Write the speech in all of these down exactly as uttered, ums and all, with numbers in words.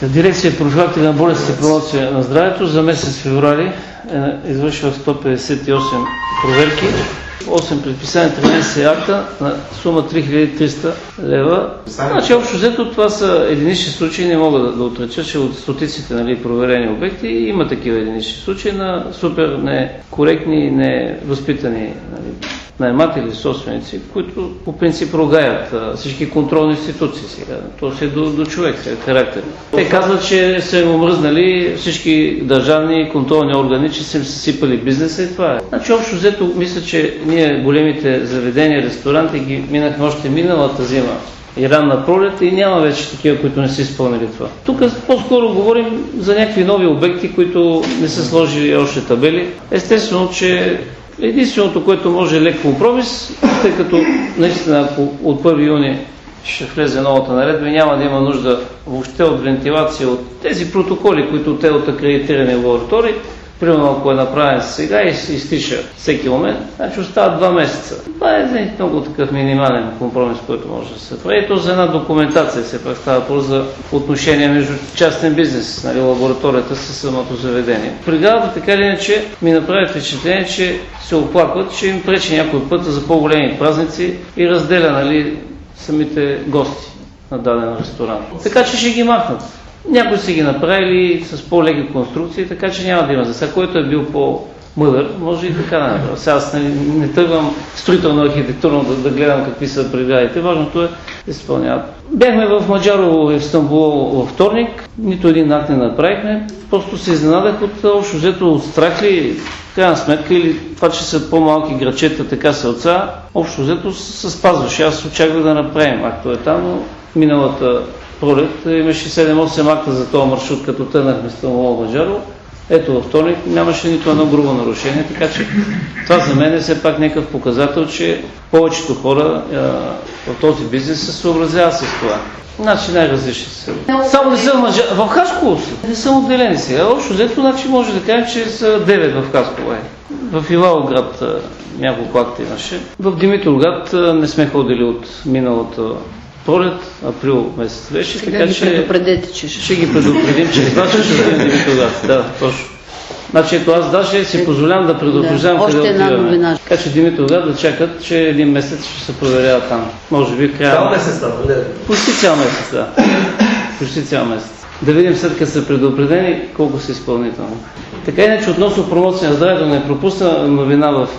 Дирекция профилактика на болестите и промоция на здравето за месец февруари е извършила сто петдесет и осем проверки, осем предписания, тринайсет акта на сума три хиляди и триста лева. Значи общо взето това са единични случаи, не мога да, да отреча, че от стотиците, нали, проверени обекти има такива единични случаи на супер некоректни, невъзпитани, нали, наематели, собственици, които по принцип ругаят всички контролни институции сега. То си е до, до човек, сега, характер. Те казват, че са им омръзнали всички държавни контролни органи, че са им съсипали бизнеса и това е. Значи общо взето мисля, че ние големите заведения, ресторанти ги минахме още миналата зима и ранна пролет и няма вече такива, които не са изпълнили това. Тук по-скоро говорим за някакви нови обекти, които не са сложили още табели. Естествено, че единственото, което може е лек компромис, тъй като наистина ако от първи юни ще влезе новата наредба и няма да има нужда въобще от вентилация, от тези протоколи, които те от акредитирани лаборатории, примерно ако е направен сега и изтича всеки момент, значи остават два месеца. Това е много такъв минимален компромис, който може да се прави. И то за една документация се пак става въпрос за отношение между частен бизнес, нали, лабораторията със самото заведение. Бригадата така или иначе ми направи впечатление, че се оплакват, че им пречи някой път за по-големи празници и разделя, нали, самите гости на даден ресторант. Така че ще ги махнат. Някои са ги направили с по-леки конструкции, така че няма да има. За сега, който е бил по-мъдър, може и така да направи. Сега аз не, не тръгвам строително-архитектурно да, да гледам какви са бригадите. Важното е да изпълняват. Бяхме в Маджарово и в Стамбул във вторник, нито един акт не направихме. Просто се изненадах от общо взето от страх ли, в крайна сметка, или това, че са по-малки грачета, така селца, общо взето се спазваше. Аз очаквах да направим актове там, но миналата пролет имаше седем-осем акта за този маршрут, като тънахме Стамбул Маджарово. Ето във вторник нямаше нито едно грубо нарушение, така че това за мен е все пак някакъв показател, че повечето хора а, в този бизнес се съобразяват с това. Значи най-различни са. Само не са в Маджарово. В Хасково са. Не са отделени сега. Общо взето, значи може да кажем, че са девет в Хасково. В Ивайловград няколко акта имаше. В Димитровград не сме ходили от миналата пролет, април месец беше. Сега така ги че предупредете, че ще... Ще ги предупредим, че това ще ще бъде Димитровград. Да, точно. Значи ето аз даже си позволявам да предупреждавам да, къде отиваме. Така че Димитровград да чакат, че един месец ще се проверява там. Може би края... Цял месец там, не? Почти цял месец, да. Почти цял месец. Да видим след като са предупредени колко са изпълнителни. Така иначе относно промоция на здравето не пропусна новина в,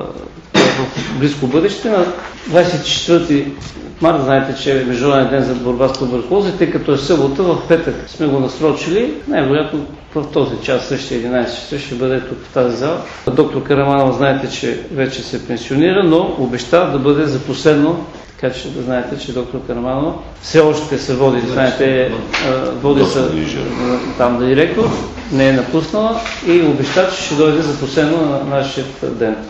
в близко бъдеще. На двадесет и четвърти март, знаете, че е Международен ден за борба с туберкулоза, тъй като е събота, в петък сме го насрочили. Най-вероятно в този час, същия единайсет часа, ще бъде тук в тази зала. Доктор Караманова, знаете, че вече се пенсионира, но обеща да бъде за последно. Така че да знаете, че доктор Караманова все още се води, знаете, води се там да директор, не е напуснала и обеща, че ще дойде за последно на нашия ден.